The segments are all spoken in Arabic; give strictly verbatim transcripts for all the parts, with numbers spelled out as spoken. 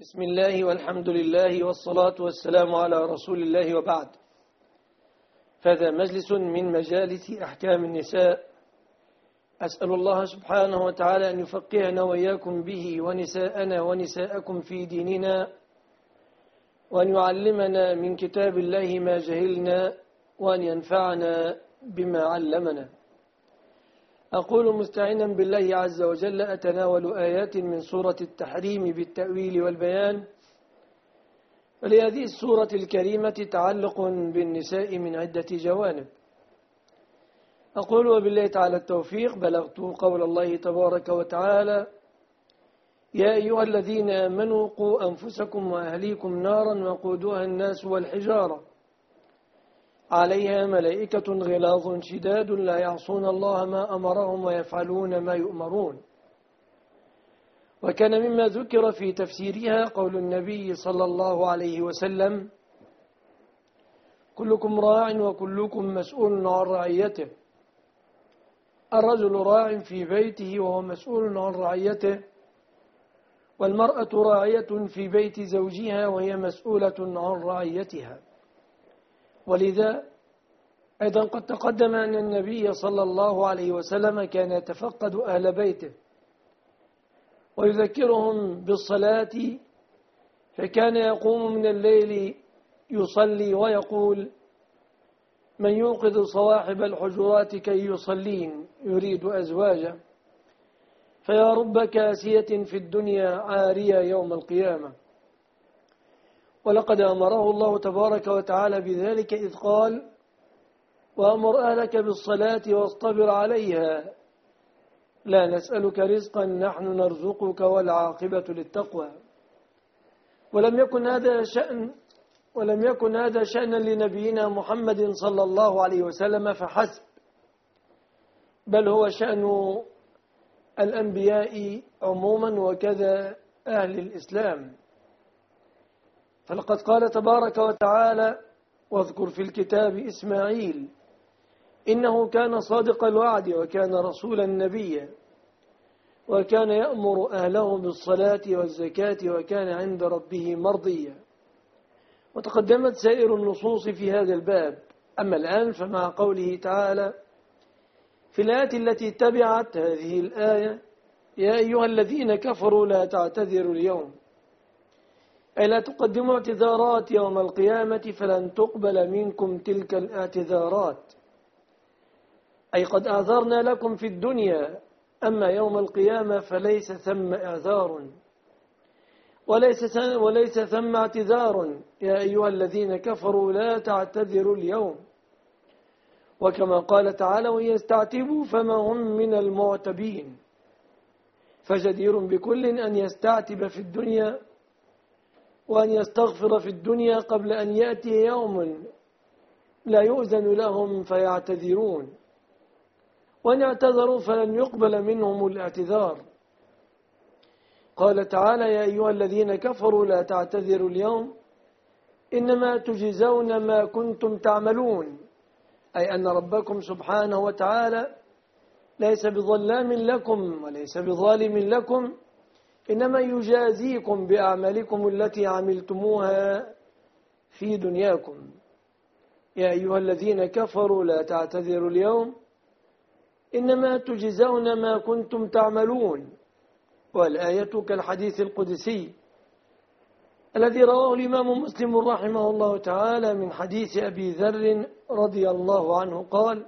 بسم الله والحمد لله والصلاة والسلام على رسول الله وبعد. فهذا مجلس من مجالس أحكام النساء. أسأل الله سبحانه وتعالى أن يفقهنا وإياكم به ونساءنا ونساءكم في ديننا، وأن يعلمنا من كتاب الله ما جهلنا، وأن ينفعنا بما علمنا. أقول مستعينا بالله عز وجل أتناول آيات من سورة التحريم بالتأويل والبيان، ولهذه السورة الكريمة تعلق بالنساء من عدة جوانب. أقول وبالله تعالى التوفيق بلغت قول الله تبارك وتعالى: يا أيها الذين آمنوا قوا أنفسكم وأهليكم نارا وقودها الناس والحجارة عليها ملائكة غلاظ شداد لا يعصون الله ما أمرهم ويفعلون ما يؤمرون. وكان مما ذكر في تفسيرها قول النبي صلى الله عليه وسلم: كلكم راع وكلكم مسؤول عن رعيته. الرجل راع في بيته وهو مسؤول عن رعيته، والمرأة راعية في بيت زوجها وهي مسؤولة عن رعيتها. ولذا أيضا قد تقدم أن النبي صلى الله عليه وسلم كان يتفقد أهل بيته ويذكرهم بالصلاة، فكان يقوم من الليل يصلي ويقول: من يوقظ صواحب الحجرات كي يصلين، يريد أزواجه، فيا رب كاسية في الدنيا عارية يوم القيامة. ولقد أمره الله تبارك وتعالى بذلك إذ قال: وأمر أهلك بالصلاة واصطبر عليها لا نسألك رزقا نحن نرزقك والعاقبة للتقوى. ولم يكن هذا شأن ولم يكن هذا شأنا لنبينا محمد صلى الله عليه وسلم فحسب، بل هو شأن الأنبياء عموما وكذا أهل الإسلام. فلقد قال تبارك وتعالى: واذكر في الكتاب إسماعيل إنه كان صادق الوعد وكان رسولا نبيا وكان يأمر أهله بالصلاة والزكاة وكان عند ربه مرضيا. وتقدمت سائر النصوص في هذا الباب. أما الآن فمع قوله تعالى في الآية التي تبعت هذه الآية: يا أيها الذين كفروا لا تعتذروا اليوم، أي لا تقدموا اعتذارات يوم القيامة فلن تقبل منكم تلك الاعتذارات، أي قد أعذرنا لكم في الدنيا، أما يوم القيامة فليس ثم إعذار وليس وليس ثم اعتذار. يا أيها الذين كفروا لا تعتذروا اليوم. وكما قال تعالى: ويستعتبوا فما هم من المعتبين. فجدير بكل أن يستعتب في الدنيا وأن يستغفر في الدنيا قبل أن يأتي يوم لا يؤذن لهم فيعتذرون، وأن اعتذروا فلن يقبل منهم الاعتذار. قال تعالى: يا أيها الذين كفروا لا تعتذروا اليوم إنما تجزون ما كنتم تعملون، أي أن ربكم سبحانه وتعالى ليس بظلام لكم وليس بظالم لكم، إنما يجازيكم بأعمالكم التي عملتموها في دنياكم. يا أيها الذين كفروا لا تعتذروا اليوم إنما تجزون ما كنتم تعملون. والآية كالحديث القدسي الذي رواه الإمام مسلم رحمه الله تعالى من حديث أبي ذر رضي الله عنه قال: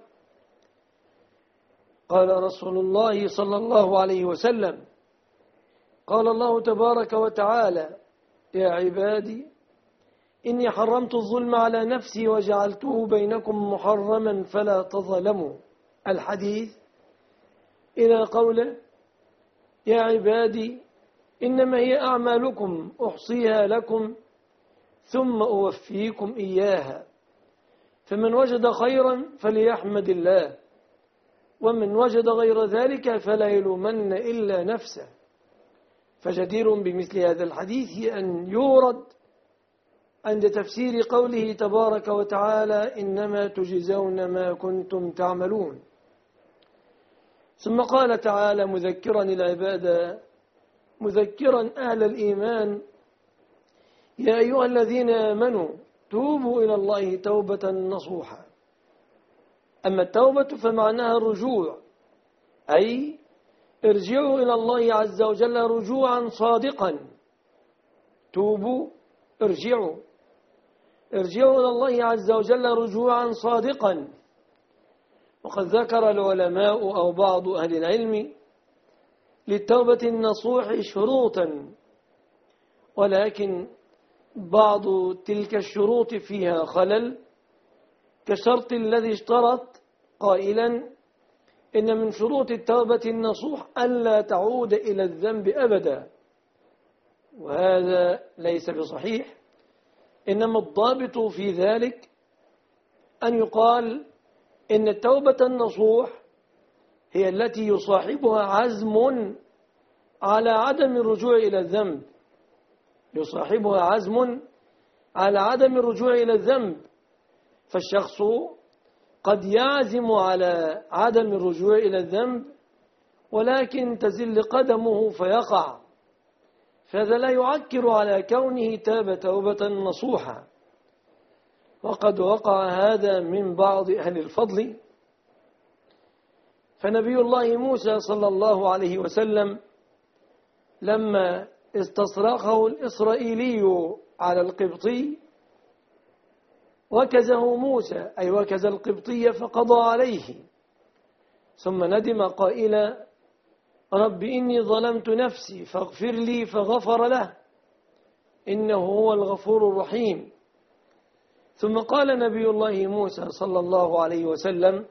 قال رسول الله صلى الله عليه وسلم: قال الله تبارك وتعالى: يا عبادي إني حرمت الظلم على نفسي وجعلته بينكم محرما فلا تظلموا. الحديث إلى قوله: يا عبادي إنما هي أعمالكم أحصيها لكم ثم أوفيكم إياها، فمن وجد خيرا فليحمد الله، ومن وجد غير ذلك فلا يلومن إلا نفسه. فجدير بمثل هذا الحديث أن يورد عند تفسير قوله تبارك وتعالى: إنما تجزون ما كنتم تعملون. ثم قال تعالى مذكرا العباد مذكرا أهل الإيمان يا أيها الذين آمنوا توبوا إلى الله توبة نصوحا. أما التوبة فمعناها الرجوع، أي ارجعوا إلى الله عز وجل رجوعا صادقا. توبوا، ارجعوا ارجعوا إلى الله عز وجل رجوعا صادقا. وقد ذكر العلماء أو بعض أهل العلم للتوبة النصوح شروطا، ولكن بعض تلك الشروط فيها خلل، كشرط الذي اشترط قائلا إن من شروط التوبة النصوح ألا تعود إلى الذنب أبدا، وهذا ليس بصحيح. إنما الضابط في ذلك أن يقال إن التوبة النصوح هي التي يصاحبها عزم على عدم الرجوع إلى الذنب، يصاحبها عزم على عدم الرجوع إلى الذنب. فالشخص قد يعزم على عدم الرجوع إلى الذنب ولكن تزل قدمه فيقع، فهذا لا يعكر على كونه تاب توبة نصوحا. وقد وقع هذا من بعض أهل الفضل، فنبي الله موسى صلى الله عليه وسلم لما استصرخه الإسرائيلي على القبطي وكزه موسى، أي وكز القبطي فقضى عليه، ثم ندم قائلا رب إني ظلمت نفسي فاغفر لي فغفر له إنه هو الغفور الرحيم. ثم قال نبي الله موسى صلى الله عليه وسلم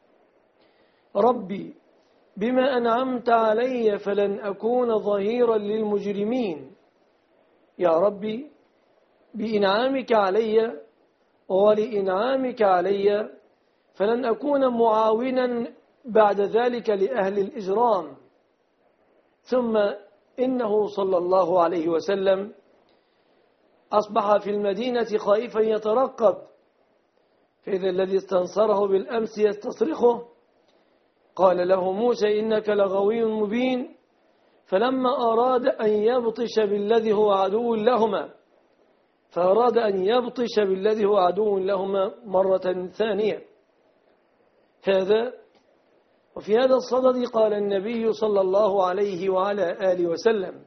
ربي بما أنعمت علي فلن أكون ظهيرا للمجرمين. يا ربي بإنعامك علي ولإنعامك علي فلن أكون معاونا بعد ذلك لأهل الإجرام. ثم إنه صلى الله عليه وسلم أصبح في المدينة خائفا يترقب، فإذا الذي استنصره بالأمس يستصرخه قال له موسى إنك لغوي مبين. فلما أراد أن يبطش بالذي هو عدو لهما فأراد أن يبطش بالذي هو عدو لهما مرة ثانية. هذا وفي هذا الصدد قال النبي صلى الله عليه وعلى آله وسلم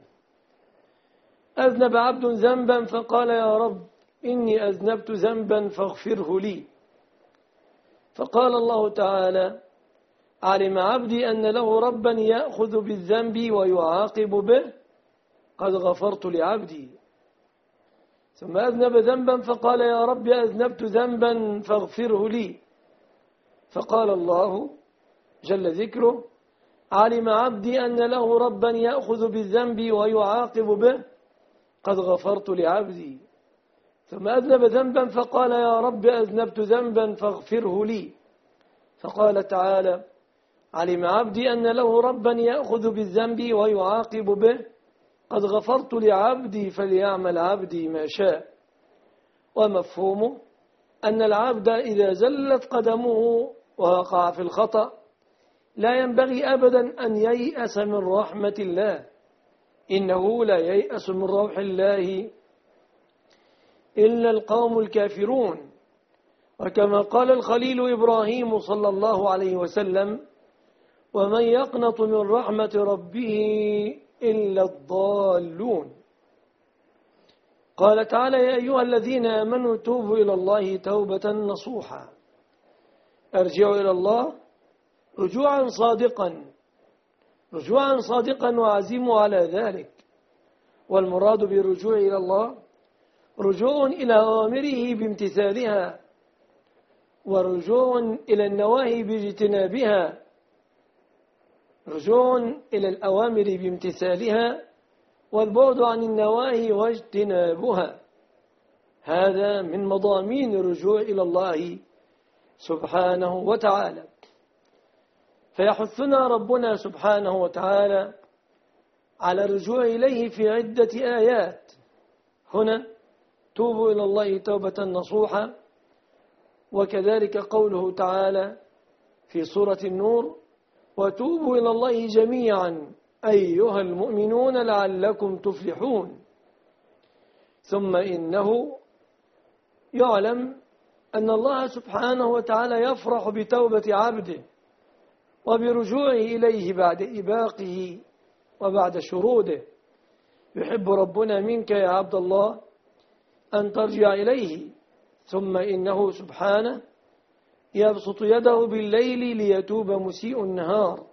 أذنب عبد ذنبا فقال يا رب إني أذنبت ذنبا فاغفره لي، فقال الله تعالى علم عبدي أن له ربا يأخذ بالذنب ويعاقب به قد غفرت لعبدي. ثم أذنب ذنبا فقال يا رب أذنبت ذنبا فاغفره لي، فقال الله جل ذكره علم عبدي أن له ربا يأخذ بالذنب ويعاقب به قد غفرت لعبدي. ثم أذنب ذنبا فقال يا رب أذنبت ذنبا فاغفره لي، فقال تعالى علم عبدي أن له ربا يأخذ بالذنب ويعاقب به قد غفرت لعبدي فليعمل عبدي ما شاء. ومفهومه أن العبد إذا زلت قدمه ووقع في الخطأ لا ينبغي أبدا أن ييأس من رحمة الله، إنه لا ييأس من روح الله إلا القوم الكافرون. وكما قال الخليل إبراهيم صلى الله عليه وسلم ومن يقنط من رحمة ربه إلا الضالون. قال تعالى يا أيها الذين آمنوا توبوا إلى الله توبة نصوحا. ارجعوا إلى الله رجوعا صادقا، رجوعا صادقا وعزموا على ذلك. والمراد بالرجوع إلى الله رجوع إلى أوامره بامتثالها، ورجوع إلى النواهي باجتنابها، رجوع إلى الأوامر بامتثالها والبعد عن النواهي واجتنابها. هذا من مضامين الرجوع إلى الله سبحانه وتعالى. فيحثنا ربنا سبحانه وتعالى على الرجوع إليه في عدة آيات. هنا توبوا إلى الله توبة نصوحا، وكذلك قوله تعالى في سورة النور وتوبوا إلى الله جميعا أيها المؤمنون لعلكم تفلحون. ثم إنه يعلم أن الله سبحانه وتعالى يفرح بتوبة عبده وبرجوعه إليه بعد إباقه وبعد شروده. يحب ربنا منك يا عبد الله أن ترجع إليه. ثم إنه سبحانه يبسط يده بالليل ليتوب مسيء النهار،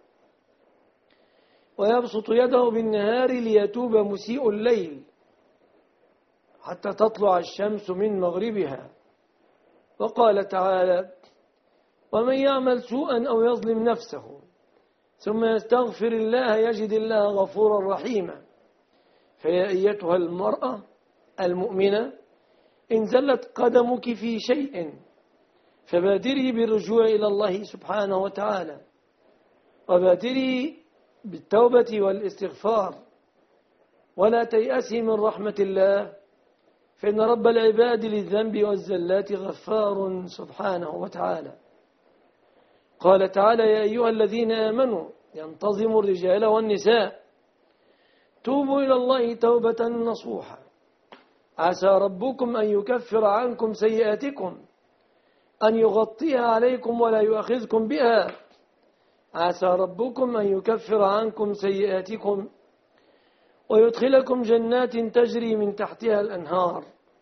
ويبسط يده بالنهار ليتوب مسيء الليل، حتى تطلع الشمس من مغربها. وقال تعالى: ومن يعمل سوءا أو يظلم نفسه ثم يستغفر الله يجد الله غفورا رحيما. فيا أيتها المرأة المؤمنة، إن زلت قدمك في شيء فبادري بالرجوع إلى الله سبحانه وتعالى، وبادري بالتوبة والاستغفار، ولا تيأسي من رحمة الله، فإن رب العباد للذنب والزلات غفار سبحانه وتعالى. قال تعالى: يا أيها الذين آمنوا، ينتظموا الرجال والنساء، توبوا إلى الله توبة نصوحا عسى ربكم أن يكفر عنكم سيئاتكم، أن يغطيها عليكم ولا يؤاخذكم بها. عسى ربكم أن يكفر عنكم سيئاتكم ويدخلكم جنات تجري من تحتها الأنهار،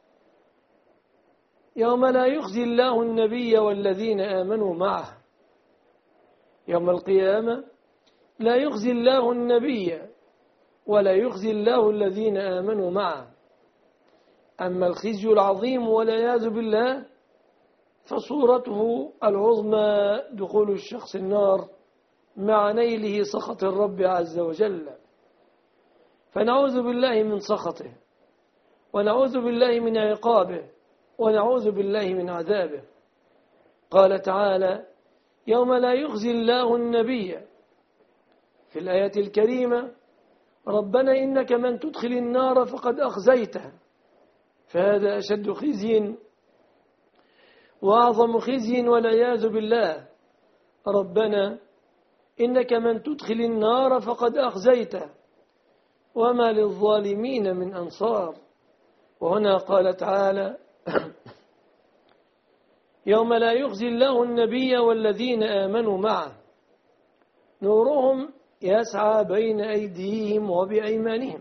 يوم لا يخزي الله النبي والذين آمنوا معه. يوم القيامة لا يخزي الله النبي ولا يخزي الله الذين آمنوا معه. أما الخزي العظيم والعياذ بالله فصورته العظمى دخول الشخص النار مع نيله سخط الرب عز وجل. فنعوذ بالله من سخطه، ونعوذ بالله من عقابه، ونعوذ بالله من عذابه. قال تعالى: يوم لا يخزي الله النبي. في الآية الكريمة: ربنا إنك من تدخل النار فقد أخزيته. فهذا أشد خزي وأعظم خزي والعياذ بالله. ربنا إنك من تدخل النار فقد أخزيته وما للظالمين من أنصار. وهنا قال تعالى: يوم لا يخزي الله النبي والذين آمنوا معه نورهم يسعى بين أيديهم وبأيمانهم.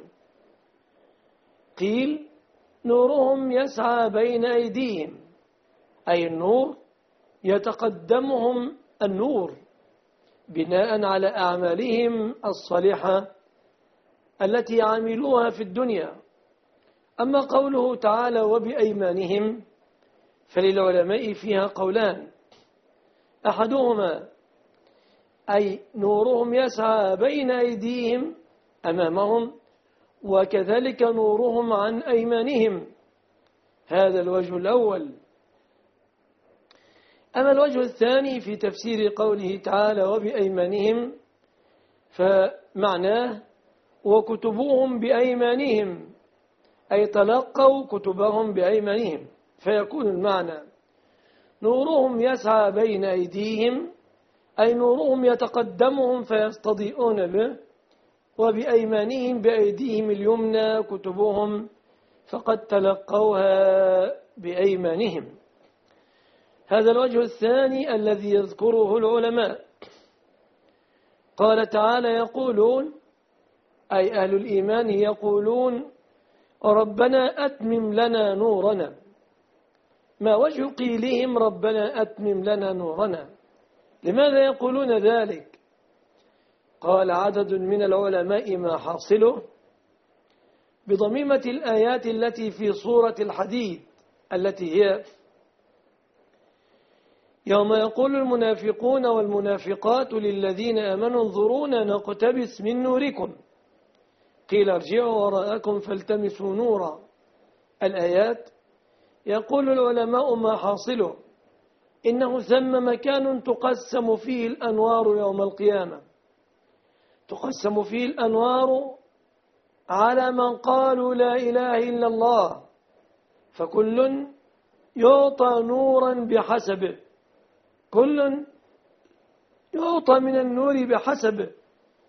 قيل: نورهم يسعى بين أيديهم، أي النور يتقدمهم النور بناء على أعمالهم الصالحة التي عملوها في الدنيا. أما قوله تعالى وبأيمانهم فللعلماء فيها قولان: أحدهما أي نورهم يسعى بين أيديهم أمامهم، وكذلك نورهم عن أيمانهم. هذا الوجه الأول. أما الوجه الثاني في تفسير قوله تعالى وبأيمانهم فمعناه وكتبوهم بأيمانهم، أي تلقوا كتبهم بأيمانهم. فيكون المعنى نورهم يسعى بين أيديهم أي نورهم يتقدمهم فيستضيئون به، وبأيمانهم بأيديهم اليمنى كتبهم فقد تلقوها بأيمانهم. هذا الوجه الثاني الذي يذكره العلماء. قال تعالى: يقولون أي أهل الإيمان يقولون ربنا أتمم لنا نورنا. ما وجه قيلهم ربنا أتمم لنا نورنا؟ لماذا يقولون ذلك؟ قال عدد من العلماء ما حاصله بضميمة الآيات التي في سورة الحديد التي هي: يوم يقول المنافقون والمنافقات للذين آمنوا انظرونا نقتبس من نوركم قيل ارجعوا وراءكم فالتمسوا نورا. الآيات يقول العلماء ما حاصله إنه ثم مكان تقسم فيه الأنوار يوم القيامة، تقسم فيه الأنوار على من قالوا لا إله إلا الله، فكل يعطى نورا بحسبه، كل يعطى من النور بحسبه،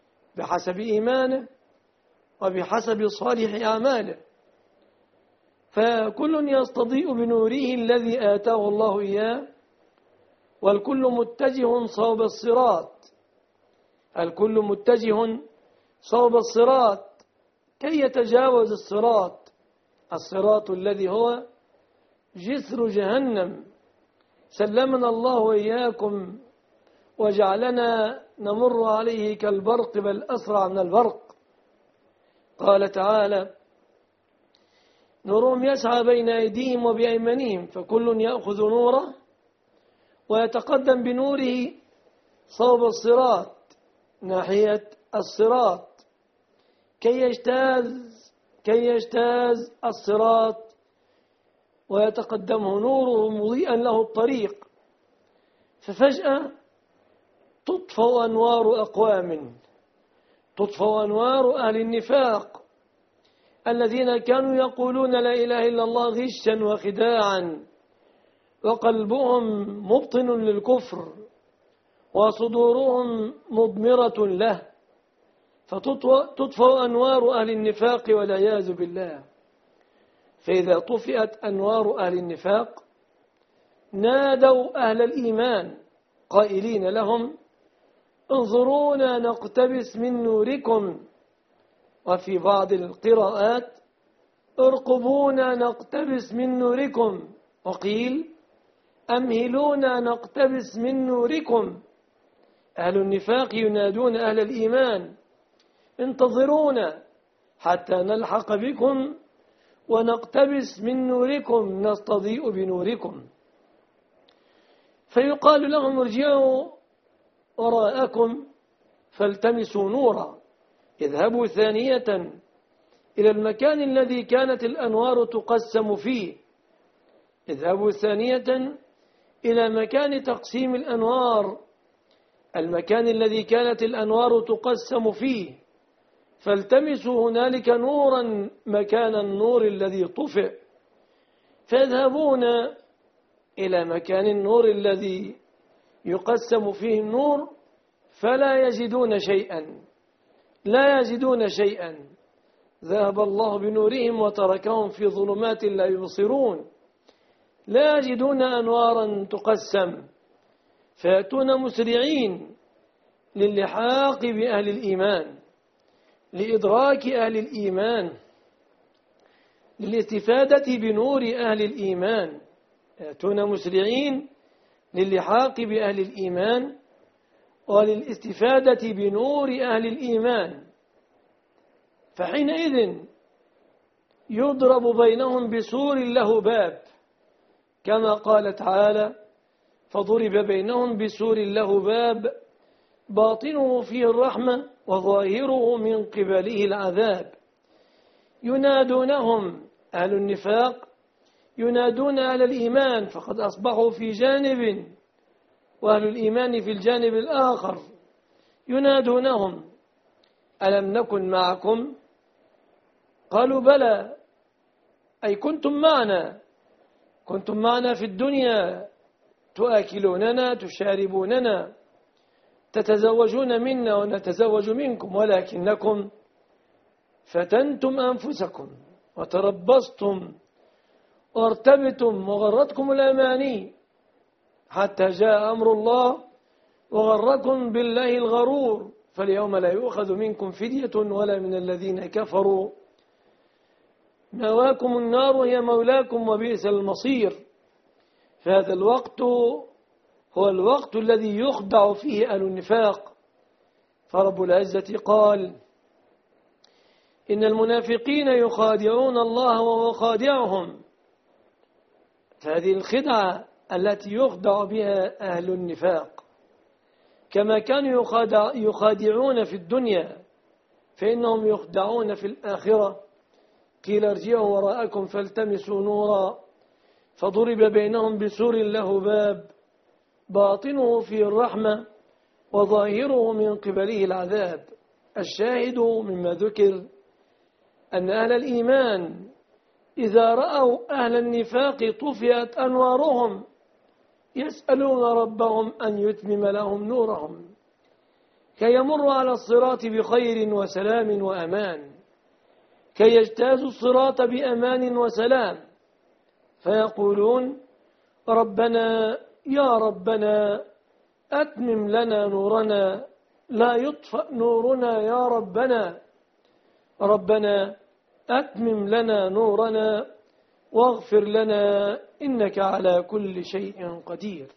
بحسب إيمانه وبحسب صالح أعماله. فكل يستضيء بنوره الذي آتاه الله إياه، والكل متجه صوب الصراط، الكل متجه صوب الصراط كي يتجاوز الصراط، الصراط الذي هو جسر جهنم، سلمنا الله وإياكم وجعلنا نمر عليه كالبرق بل أسرع من البرق. قال تعالى: نورهم يسعى بين أيديهم وبأيمانهم، فكل يأخذ نوره ويتقدم بنوره صوب الصراط ناحية الصراط كي يجتاز كي يجتاز الصراط ويتقدمه نوره مضيئا له الطريق. ففجأة تطفأ أنوار أقوام، تطفأ أنوار أهل النفاق الذين كانوا يقولون لا إله إلا الله غشا وخداعا، وقلبهم مبطن للكفر وصدورهم مضمرة له، فتطفأ أنوار أهل النفاق والعياذ بالله. فإذا طفئت أنوار أهل النفاق نادوا أهل الإيمان قائلين لهم: انظرونا نقتبس من نوركم. وفي بعض القراءات: ارقبونا نقتبس من نوركم. وقيل: أمهلونا نقتبس من نوركم. أهل النفاق ينادون أهل الإيمان: انتظرونا حتى نلحق بكم ونقتبس من نوركم نستضيء بنوركم. فيقال لهم: ارجعوا وراءكم فالتمسوا نورا، اذهبوا ثانية إلى المكان الذي كانت الأنوار تقسم فيه، اذهبوا ثانية إلى مكان تقسيم الأنوار، المكان الذي كانت الأنوار تقسم فيه، فالتمسوا هنالك نورا مكان النور الذي طفئ. فيذهبون إلى مكان النور الذي يقسم فيه النور فلا يجدون شيئا، لا يجدون شيئا، ذهب الله بنورهم وتركهم في ظلمات لا يبصرون، لا يجدون أنوارا تقسم، فيأتون مسرعين للحاق بأهل الإيمان، لإدراك أهل الإيمان، للاستفادة بنور أهل الإيمان، يأتون مسرعين للحاق بأهل الإيمان وللاستفادة بنور أهل الإيمان. فحينئذ يضرب بينهم بسور له باب، كما قال تعالى: فضرب بينهم بسور له باب باطنه فيه الرحمة وظاهره من قبله العذاب. ينادونهم أهل النفاق، ينادون أهل الإيمان، فقد أصبحوا في جانب وأهل الإيمان في الجانب الآخر. ينادونهم: ألم نكن معكم؟ قالوا: بلى، أي كنتم معنا، كنتم معنا في الدنيا، تؤكلوننا تشاربوننا، تتزوجون منا ونتزوج منكم، ولكنكم فتنتم أنفسكم وتربصتم وارتبتم وغرتكم الأماني حتى جاء أمر الله وغركم بالله الغرور، فاليوم لا يؤخذ منكم فدية ولا من الذين كفروا، مأواكم النار هي مولاكم وبئس المصير. فهذا الوقت هو الوقت الذي يخدع فيه أهل النفاق. فرب العزة قال: إن المنافقين يخادعون الله وهو خادعهم. فهذه الخدعة التي يخدع بها أهل النفاق، كما كانوا يخادع يخادعون في الدنيا فإنهم يخدعون في الآخرة. قيل: ارجعوا وراءكم فالتمسوا نورا، فضرب بينهم بسور له باب باطنه فيه الرحمة وظاهره من قبله العذاب. الشاهد مما ذكر أن أهل الإيمان إذا رأوا أهل النفاق طفئت أنوارهم يسألون ربهم أن يتمم لهم نورهم كي يمروا على الصراط بخير وسلام وأمان، كي يجتازوا الصراط بأمان وسلام. فيقولون ربنا يا ربنا أتمم لنا نورنا لا يطفأ نورنا يا ربنا ربنا أتمم لنا نورنا واغفر لنا إنك على كل شيء قدير.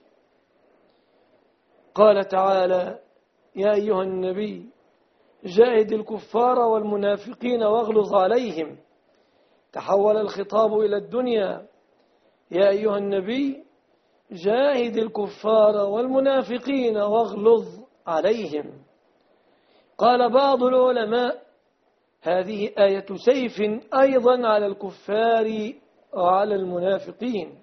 قال تعالى يا أيها النبي جاهد الكفار والمنافقين واغلظ عليهم. تحول الخطاب إلى الدنيا. يا أيها النبي جاهد الكفار والمنافقين واغلظ عليهم. قال بعض العلماء هذه آية سيف أيضا على الكفار وعلى المنافقين.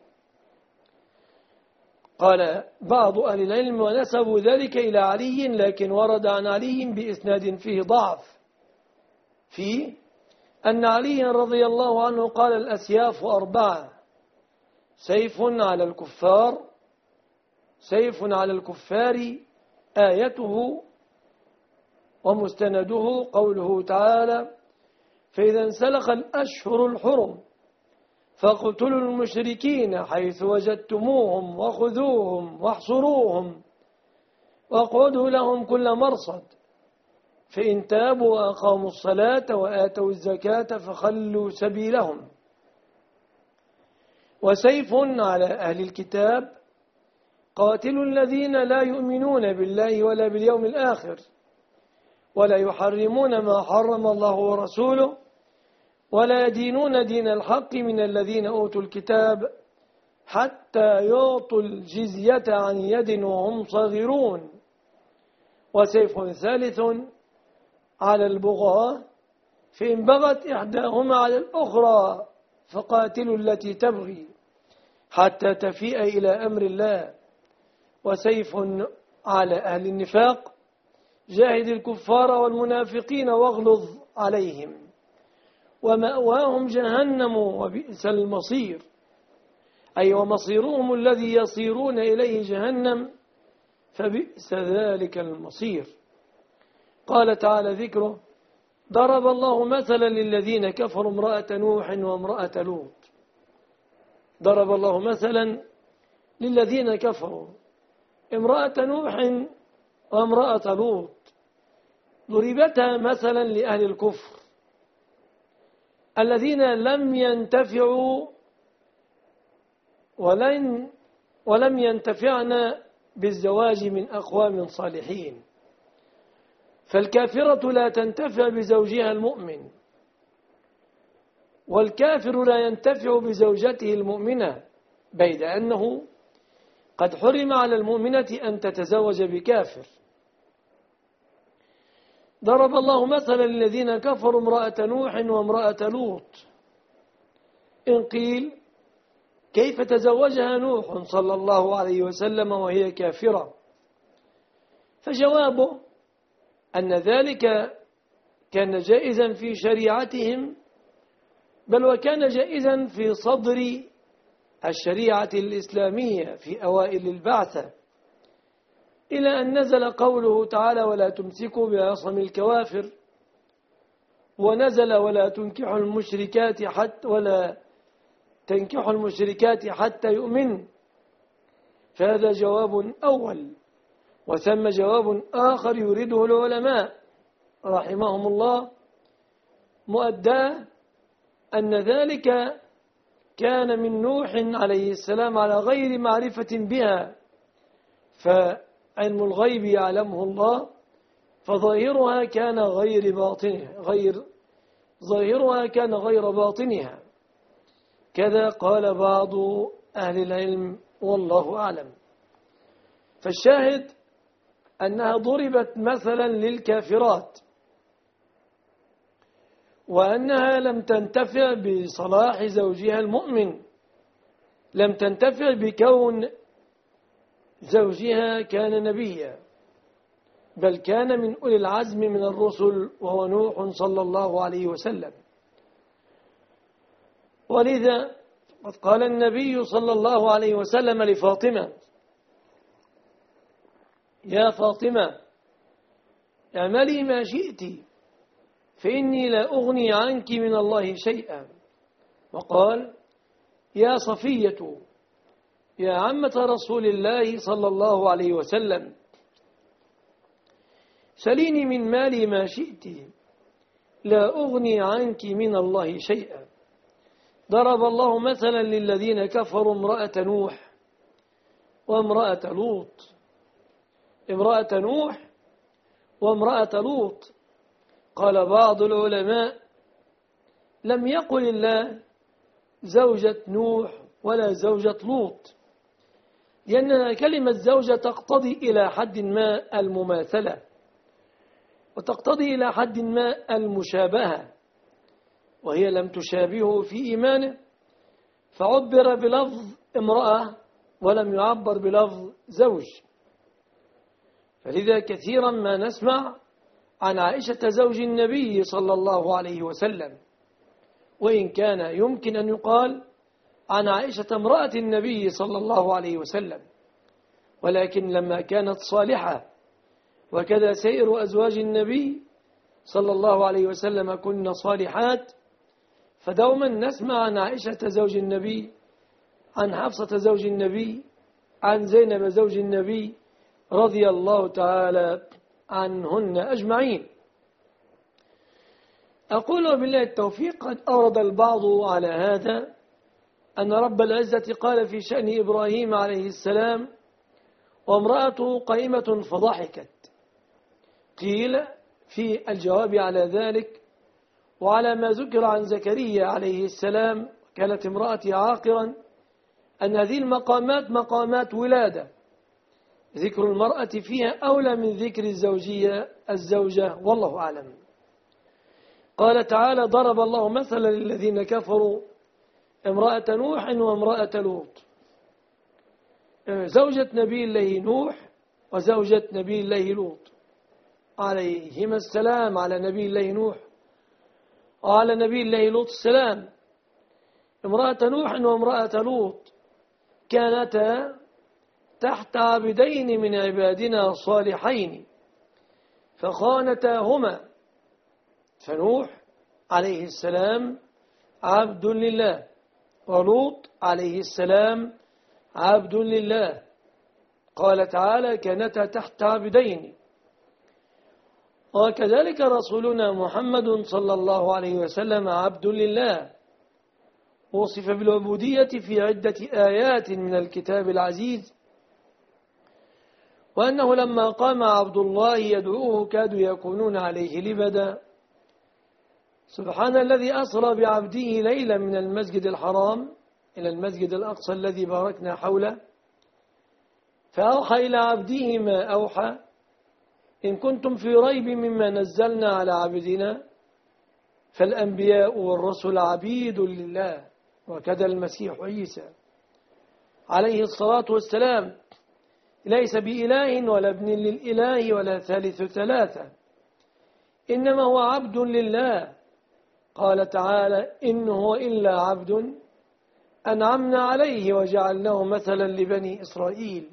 قال بعض أهل العلم ونسبوا ذلك إلى علي، لكن ورد عن علي بإسناد فيه ضعف، فيه أن علي رضي الله عنه قال الأسياف أربعة: سيف على الكفار سيف على الكفار آيته ومستنده قوله تعالى: فإذا انسلخ الأشهر الحرم فاقتلوا المشركين حيث وجدتموهم وخذوهم واحصروهم واقعدوا لهم كل مرصد فإن تابوا وأقاموا الصلاة وآتوا الزكاة فخلوا سبيلهم. وسيف على أهل الكتاب: قاتلوا الذين لا يؤمنون بالله ولا باليوم الآخر ولا يحرمون ما حرم الله ورسوله ولا يدينون دين الحق من الذين أوتوا الكتاب حتى يعطوا الجزية عن يد وهم صاغرون. وسيف ثالث على البغاة: فإن بغت إحداهما على الأخرى فقاتلوا التي تبغي حتى تفيء إلى أمر الله. وسيف على أهل النفاق: جاهد الكفار والمنافقين واغلظ عليهم ومأواهم جهنم وبئس المصير، أي ومصيرهم الذي يصيرون إليه جهنم فبئس ذلك المصير. قال تعالى ذكره: ضرب الله مثلا للذين كفروا امرأة نوح وامرأة لوط. ضرب الله مثلا للذين كفروا امرأة نوح وامرأة لوط، ضربتا مثلا لأهل الكفر الذين لم ينتفعوا ولن ولم ينتفعنا بالزواج من أقوام صالحين. فالكافرة لا تنتفع بزوجها المؤمن، والكافر لا ينتفع بزوجته المؤمنة، بيد أنه قد حرم على المؤمنة أن تتزوج بكافر. ضرب الله مثلا للذين كفروا امرأة نوح وامرأة لوط. إن قيل: كيف تزوجها نوح صلى الله عليه وسلم وهي كافرة؟ فجوابه أن ذلك كان جائزا في شريعتهم، بل وكان جائزا في صدر الشريعة الإسلامية في أوائل البعثة، إلى أن نزل قوله تعالى: ولا تمسكوا بعصم الكوافر، ونزل: ولا تنكحوا المشركات حتى ولا تنكحوا المشركات حتى يؤمن. فهذا جواب أول، وثم جواب آخر يريده العلماء رحمهم الله مؤداه أن ذلك كان من نوح عليه السلام على غير معرفة بها، فعلم الغيب يعلمه الله، فظاهرها كان غير باطنها غير ظاهرها كان غير باطنها. كذا قال بعض أهل العلم والله أعلم. فالشاهد أنها ضربت مثلا للكافرات، وأنها لم تنتفع بصلاح زوجها المؤمن، لم تنتفع بكون زوجها كان نبيا، بل كان من أولي العزم من الرسل وهو نوح صلى الله عليه وسلم. ولذا قد قال النبي صلى الله عليه وسلم لفاطمة: يا فاطمة اعملي ما شئت فإني لا أغني عنك من الله شيئا. وقال: يا صفية يا عمة رسول الله صلى الله عليه وسلم سليني من مالي ما شئت لا أغني عنك من الله شيئا. ضرب الله مثلا للذين كفروا امرأة نوح وامرأة لوط. امرأة نوح وامرأة لوط. قال بعض العلماء لم يقل الله زوجة نوح ولا زوجة لوط، لأن كلمة زوجة تقتضي إلى حد ما المماثلة، وتقتضي إلى حد ما المشابهة، وهي لم تشابهه في إيمانه، فعبر بلفظ امرأة ولم يعبر بلفظ زوج. فلذا كثيرا ما نسمع عن عائشة زوج النبي صلى الله عليه وسلم، وإن كان يمكن أن يقال عن عائشة امرأة النبي صلى الله عليه وسلم، ولكن لما كانت صالحة وكذا سائر أزواج النبي صلى الله عليه وسلم كن صالحات، فدوما نسمع عن عائشة زوج النبي، عن حفصة زوج النبي، عن زينب زوج النبي رضي الله تعالى عنهن أجمعين. أقول بالله التوفيق قد أورد البعض على هذا أن رب العزة قال في شأن إبراهيم عليه السلام وامرأته قائمة فضحكت. قيل في الجواب على ذلك وعلى ما ذكر عن زكريا عليه السلام كانت امرأتي عاقرا أن هذه المقامات مقامات ولادة، ذكر المرأة فيها أولى من ذكر الزوجية الزوجة، والله أعلم. قال تعالى ضرب الله مثلا للذين كفروا امرأة نوح وامرأة لوط. زوجة نبي الله نوح وزوجة نبي الله لوط عليهما السلام، على نبي الله نوح وعلى نبي الله لوط السلام. امرأة نوح وامرأة لوط كانتا تحت عبدين من عبادنا صالحين فخانتاهما، فنوح عليه السلام عبد لله ولوط عليه السلام عبد لله. قال تعالى كانتا تحت عبدين. وكذلك رسولنا محمد صلى الله عليه وسلم عبد لله، وصف بالعبودية في عدة آيات من الكتاب العزيز، وأنه لما قام عبد الله يدعوه كادوا يكونون عليه لبدا. سبحان الذي أسرى بعبده ليلا من المسجد الحرام إلى المسجد الأقصى الذي باركنا حوله فأوحى إلى عبده ما أوحى. إن كنتم في ريب مما نزلنا على عبدنا فالأنبياء والرسل عبيد لله، وكذا المسيح عيسى عليه الصلاة والسلام ليس بإله ولا ابن للإله ولا ثالث ثلاثة، إنما هو عبد لله. قال تعالى إن هو إلا عبد أنعمنا عليه وجعلناه مثلا لبني إسرائيل.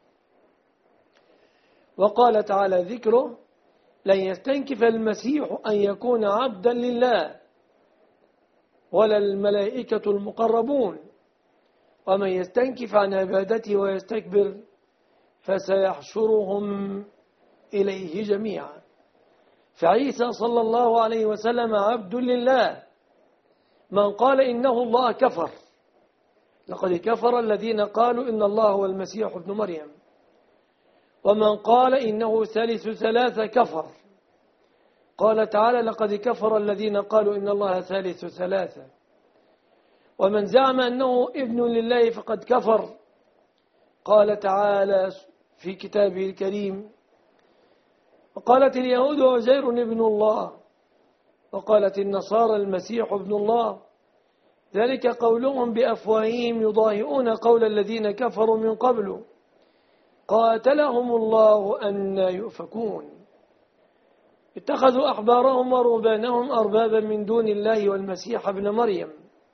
وقال تعالى ذكره لن يستنكف المسيح أن يكون عبدا لله ولا الملائكة المقربون، ومن يستنكف عن عبادته ويستكبر فسيحشرهم إليه جميعا. فعيسى صلى الله عليه وسلم عبد لله. من قال إنه الله كفر، لقد كفر الذين قالوا إن الله هو المسيح ابن مريم. ومن قال إنه ثالث ثلاثة كفر. قال تعالى لقد كفر الذين قالوا إن الله ثالث ثلاثة. ومن زعم أنه ابن لله فقد كفر. قال تعالى في كتابه الكريم وقالت اليهود عزير ابن الله وقالت النصارى المسيح ابن الله، ذلك قولهم بأفواههم يضاهئون قول الذين كفروا من قبل قاتلهم الله أن يؤفكون. اتخذوا أحبارهم ورهبانهم أربابا من دون الله والمسيح ابن مريم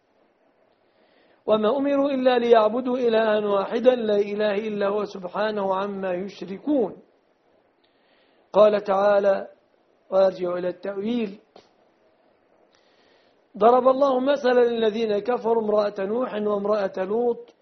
وما أمروا إلا ليعبدوا إلها واحدا لا إله إلا هو سبحانه عما يشركون. قال تعالى وارجع إلى التأويل ضرب الله مثلا للذين كفروا امرأة نوح وامرأة لوط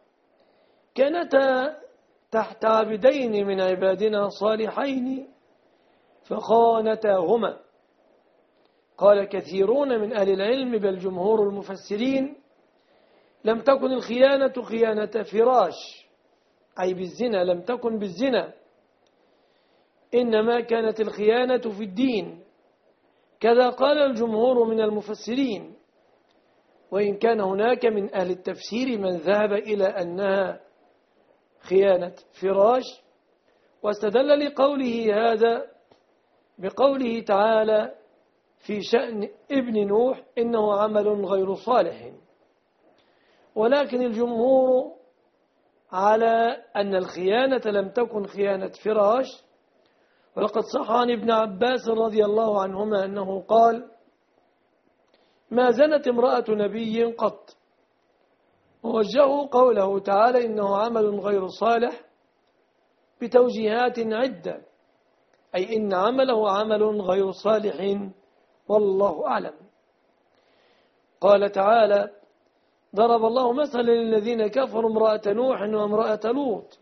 كانتا تحت عبدين من عبادنا صالحين فخانتاهما. قال كثيرون من أهل العلم بل جمهور المفسرين لم تكن الخيانة خيانة فراش أي بالزنا، لم تكن بالزنا، إنما كانت الخيانة في الدين، كذا قال الجمهور من المفسرين، وإن كان هناك من أهل التفسير من ذهب إلى أنها خيانة فراش، واستدل لقوله هذا بقوله تعالى في شأن ابن نوح إنه عمل غير صالح. ولكن الجمهور على أن الخيانة لم تكن خيانة فراش، ولقد صح عن ابن عباس رضي الله عنهما أنه قال ما زنت امرأة نبي قط، ووجهوا قوله تعالى إنه عمل غير صالح بتوجيهات عدة، أي إن عمله عمل غير صالح والله أعلم. قال تعالى ضرب الله مثلا للذين كفروا امرأة نوح وامرأة لوط.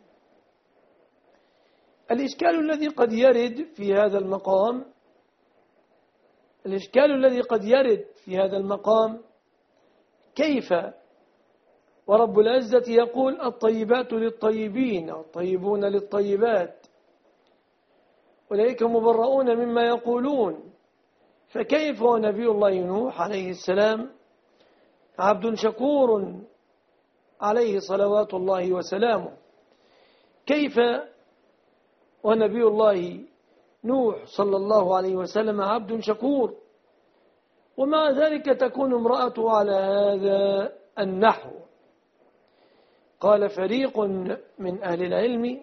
الإشكال الذي قد يرد في هذا المقام الإشكال الذي قد يرد في هذا المقام كيف ورب العزة يقول الطيبات للطيبين والطيبون للطيبات أولئك مبرؤون مما يقولون، فكيف ونبي الله نوح عليه السلام عبد شكور عليه صلوات الله وسلامه، كيف ونبي الله نوح صلى الله عليه وسلم عبد شكور ومع ذلك تكون امرأته على هذا النحو؟ قال فريق من أهل العلم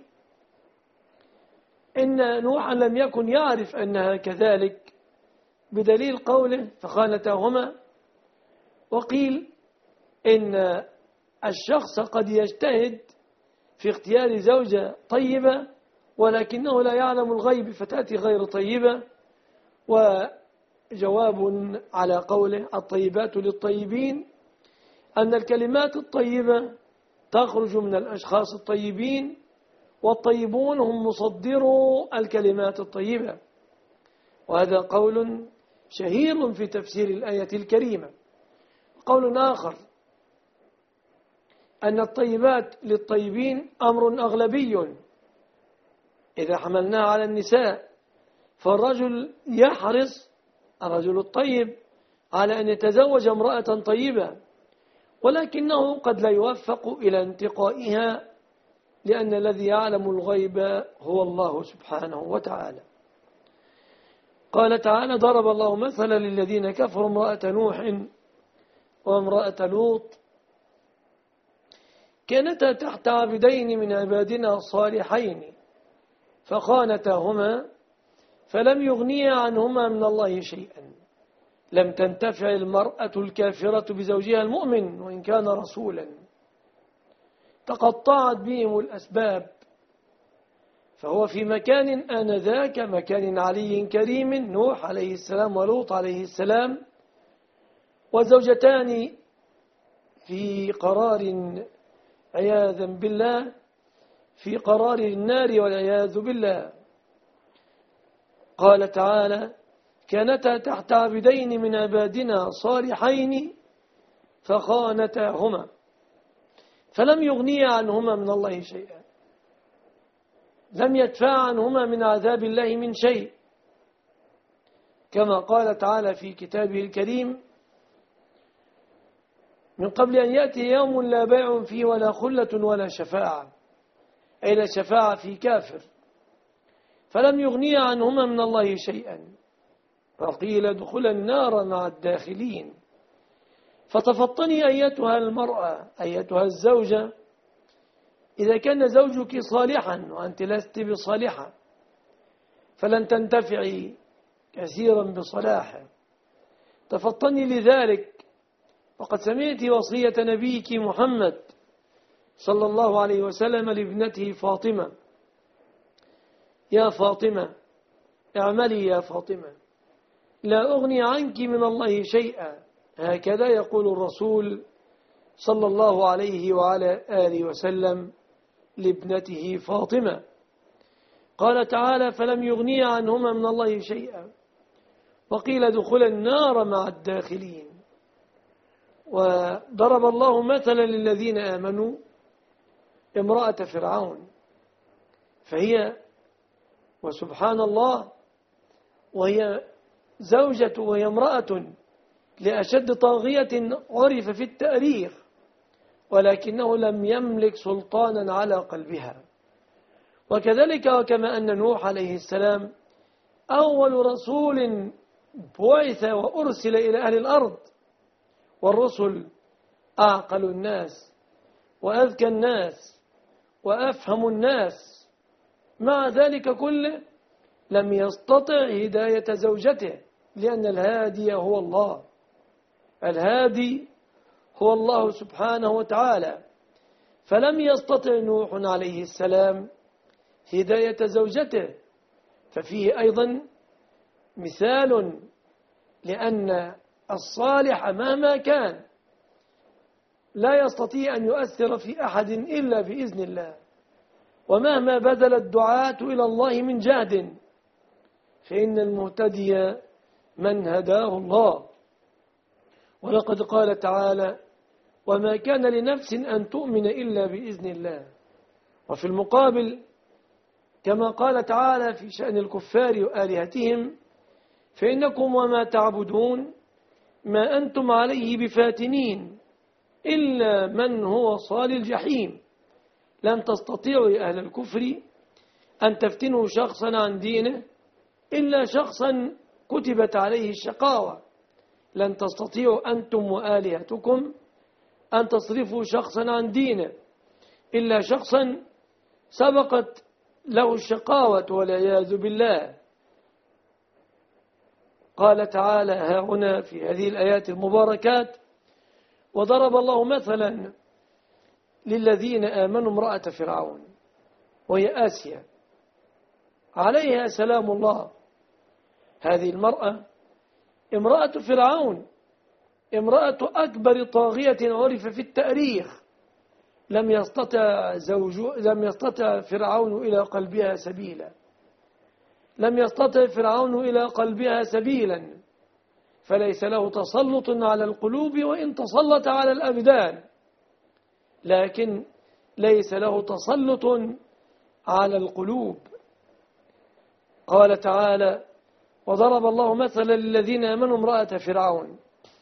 إن نوحا لم يكن يعرف أنها كذلك بدليل قوله فخانتاهما، وقيل إن الشخص قد يجتهد في اختيار زوجة طيبة ولكنه لا يعلم الغيب فتأتي غير طيبة. وجواب على قوله الطيبات للطيبين أن الكلمات الطيبة تخرج من الأشخاص الطيبين، والطيبون هم مصدرو الكلمات الطيبة، وهذا قول شهير في تفسير الآية الكريمة. قول آخر أن الطيبات للطيبين أمر أغلبي إذا حملناه على النساء، فالرجل يحرص الرجل الطيب على أن يتزوج امرأة طيبة، ولكنه قد لا يوفق إلى انتقائها لأن الذي يعلم الغيب هو الله سبحانه وتعالى. قال تعالى ضرب الله مثلا للذين كفروا امرأة نوح وامرأة لوط كانتا تحت عبدين من عبادنا صالحين فخانتاهما فلم يغنيا عنهما من الله شيئا. لم تنتفع المرأة الكافرة بزوجها المؤمن وإن كان رسولا، تقطعت بهم الأسباب، فهو في مكان آنذاك مكان علي كريم نوح عليه السلام ولوط عليه السلام، وزوجتان في قرار عياذا بالله في قرار النار والعياذ بالله. قال تعالى كانتا تحت عبدين من عبادنا صالحين فخانتاهما فلم يغنيا عنهما من الله شيئا، لم يدفع عنهما من عذاب الله من شيء، كما قال تعالى في كتابه الكريم من قبل أن يأتي يوم لا بيع فيه ولا خلة ولا شفاعة، أي لا شفاعة في كافر، فلم يغنيا عنهما من الله شيئا، فقيل ادخلا النار مع الداخلين. فتفطني أيتها المرأة أيتها الزوجة إذا كان زوجك صالحا وأنت لست بصالحة فلن تنتفعي كثيرا بصلاحه، تفطني لذلك. وقد سمعت وصية نبيك محمد صلى الله عليه وسلم لابنته فاطمة يا فاطمة اعملي يا فاطمة لا أغني عنك من الله شيئا هكذا يقول الرسول صلى الله عليه وعلى آله وسلم لابنته فاطمة. قال تعالى: فلم يغني عنهما من الله شيئا وقيل ادخلا النار مع الداخلين. وضرب الله مثلا للذين آمنوا امرأة فرعون، فهي وسبحان الله وهي زوجة وهي امرأة لأشد طاغية عرف في التاريخ، ولكنه لم يملك سلطانا على قلبها. وكذلك وكما أن نوح عليه السلام أول رسول بعث وأرسل إلى أهل الأرض، والرسل أعقل الناس وأذكى الناس وأفهم الناس، مع ذلك كله لم يستطع هداية زوجته، لأن الهادي هو الله، الهادي هو الله سبحانه وتعالى. فلم يستطع نوح عليه السلام هداية زوجته، ففيه أيضا مثال لأن الصالح مهما كان لا يستطيع أن يؤثر في أحد إلا بإذن الله، ومهما بذل الدعاة إلى الله من جهد فإن المهتدي من هداه الله. ولقد قال تعالى: وما كان لنفس أن تؤمن إلا بإذن الله. وفي المقابل كما قال تعالى في شأن الكفار وآلهتهم: فإنكم وما تعبدون ما أنتم عليه بفاتنين إلا من هو صال الجحيم. لن تستطيعوا يا أهل الكفر أن تفتنوا شخصا عن دينه إلا شخصا كتبت عليه الشقاوة. لن تستطيعوا أنتم وآلهتكم أن تصرفوا شخصا عن دينه إلا شخصا سبقت له الشقاوة والعياذ بالله. قال تعالى ها هنا في هذه الآيات المباركات: وضرب الله مثلا للذين آمنوا امرأة فرعون وهي آسيا عليها سلام الله. هذه المرأة امرأة فرعون، امرأة أكبر طاغية عرف في التاريخ، لم يستطع زوج لم يستطع فرعون إلى قلبها سبيلا، لم يستطع فرعون إلى قلبها سبيلا، فليس له تسلط على القلوب وإن تسلط على الأبدان، لكن ليس له تسلط على القلوب. قال تعالى: وضرب الله مثلا للذين آمنوا امرأة فرعون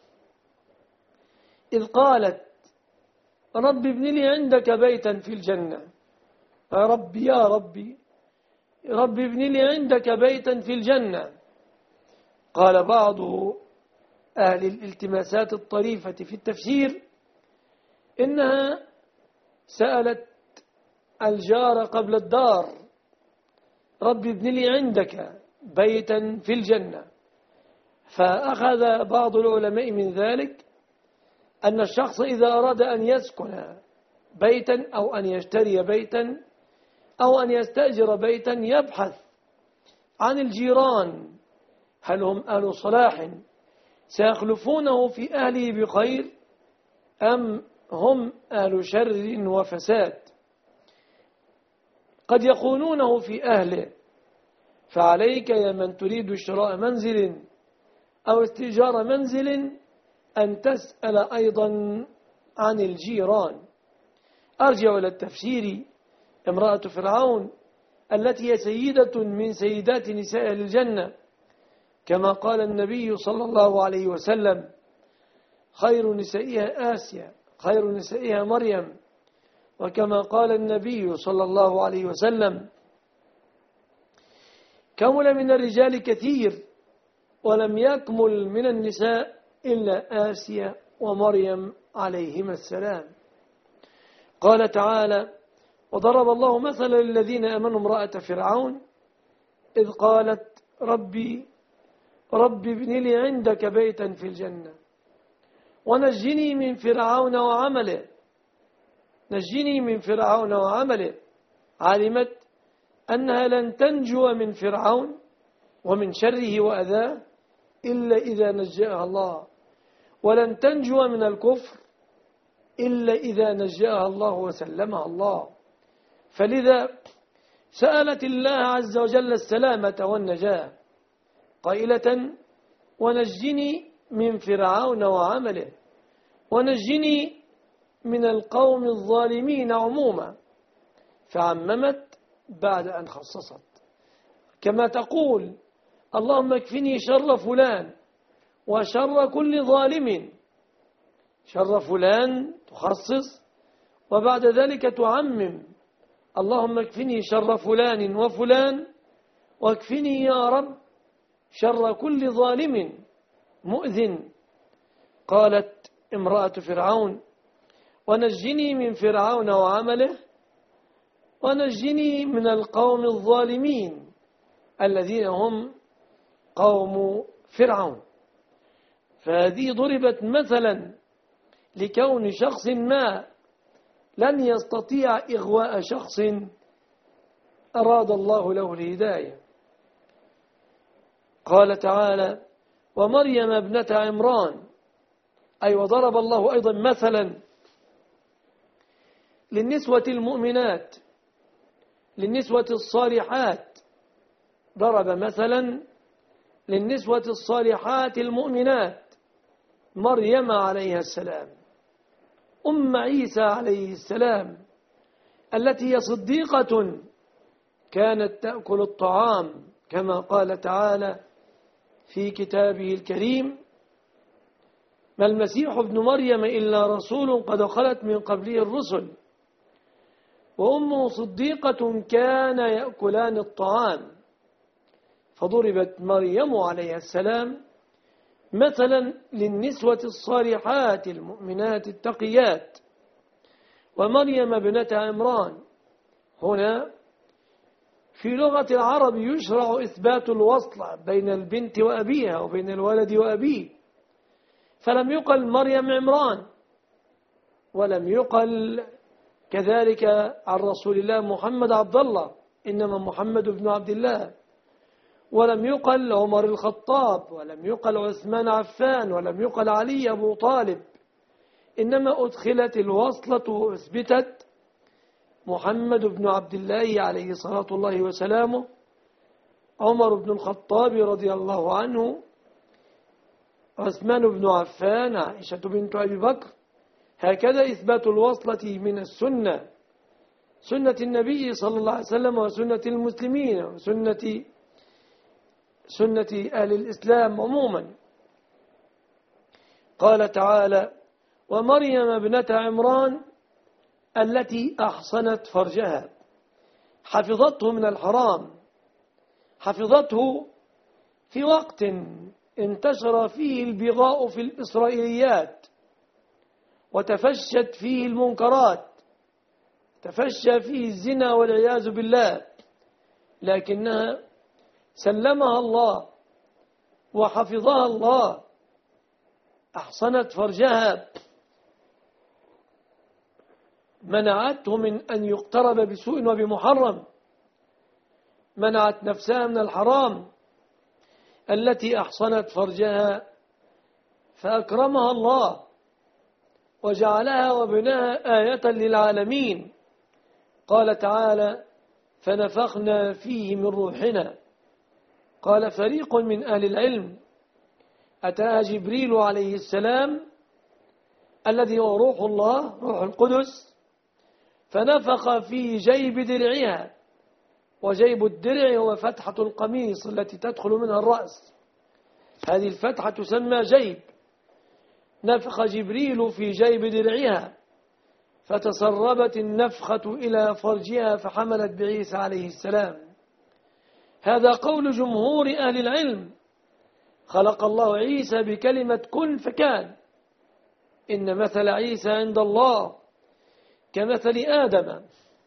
إذ قالت رب ابن لي عندك بيتا في الجنة. يا ربي يا ربي رب ابن لي عندك بيتا في الجنة. قال بعض أهل الالتماسات الطريفة في التفسير إنها سألت الجار قبل الدار: رب ابن لي عندك بيتا في الجنة. فأخذ بعض العلماء من ذلك أن الشخص إذا أراد أن يسكن بيتا أو أن يشتري بيتا أو أن يستأجر بيتا يبحث عن الجيران، هل هم أهل صلاح سيخلفونه في أهله بخير أم هم أهل شر وفساد، قد يخونونه في أهله. فعليك يا من تريد شراء منزل أو استئجار منزل أن تسأل أيضا عن الجيران. أرجع إلى التفسير: امرأة فرعون التي هي سيدة من سيدات نساء الجنة، كما قال النبي صلى الله عليه وسلم: خير نسائها آسيا، خير نسائها مريم. وكما قال النبي صلى الله عليه وسلم: كمل من الرجال كثير ولم يكمل من النساء إلا آسيا ومريم عليهما السلام. قال تعالى: وضرب الله مثلا للذين آمنوا امرأة فرعون إذ قالت ربي ربي ابن لي عندك بيتا في الجنة ونجني من فرعون وعمله. نجني من فرعون وعمله. علمت أنها لن تنجو من فرعون ومن شره وأذاه إلا إذا نجاها الله، ولن تنجو من الكفر إلا إذا نجاها الله وسلمها الله. فلذا سألت الله عز وجل السلامة والنجاة قائلة: ونجني من فرعون وعمله ونجني من القوم الظالمين عموما، فعممت بعد أن خصصت، كما تقول: اللهم اكفني شر فلان وشر كل ظالم. شر فلان تخصص وبعد ذلك تعمم: اللهم اكفني شر فلان وفلان واكفني يا رب شر كل ظالم مؤذن. قالت امرأة فرعون: ونجني من فرعون وعمله ونجني من القوم الظالمين الذين هم قوم فرعون. فهذه ضربت مثلا لكون شخص ما لن يستطيع إغواء شخص أراد الله له الهداية. قال تعالى: ومريم ابنة عمران، أي وضرب الله أيضا مثلا للنسوة المؤمنات، للنسوة الصالحات، ضرب مثلا للنسوة الصالحات المؤمنات مريم عليها السلام أم عيسى عليه السلام، التي هي صديقة كانت تأكل الطعام، كما قال تعالى في كتابه الكريم: ما المسيح ابن مريم إلا رسول قد خلت من قبله الرسل وأمه صديقة كان يأكلان الطعام. فضربت مريم عليها السلام مثلا للنسوة الصالحات المؤمنات التقيات. ومريم ابنة عمران، هنا في لغة العرب يشرع إثبات الوصل بين البنت وأبيها وبين الولد وأبيه، فلم يقل مريم عمران، ولم يقل كذلك عن رسول الله محمد عبد الله، إنما محمد بن عبد الله. ولم يقل عمر الخطاب، ولم يقل عثمان عفان، ولم يقل علي أبو طالب، إنما أدخلت الوصلة وأثبتت محمد بن عبد الله عليه صلاة الله وسلامه، عمر بن الخطاب رضي الله عنه، عثمان بن عفان، عائشة بنت أبي بكر. هكذا إثبات الوصلة من السنة، سنة النبي صلى الله عليه وسلم وسنة المسلمين وسنة سنة أهل الإسلام عموما. قال تعالى: ومريم ابنة عمران التي أحصنت فرجها، حفظته من الحرام، حفظته في وقت انتشر فيه البغاء في الإسرائيليات وتفشت فيه المنكرات، تفشى فيه الزنا والعياذ بالله، لكنها سلمها الله وحفظها الله، أحصنت فرجها، منعته من أن يقترب بسوء وبمحرم، منعت نفسها من الحرام. التي أحصنت فرجها فأكرمها الله وجعلها وابنها آية للعالمين. قال تعالى: فنفخنا فيه من روحنا. قال فريق من أهل العلم: أتاها جبريل عليه السلام الذي هو روح الله، روح القدس، فنفخ في جيب درعها، وجيب الدرع هو فتحة القميص التي تدخل منها الرأس، هذه الفتحة تسمى جيب. نفخ جبريل في جيب درعها فتسربت النفخة إلى فرجها فحملت بعيسى عليه السلام. هذا قول جمهور أهل العلم. خلق الله عيسى بكلمة كن فكان. إن مثل عيسى عند الله كمثل آدم،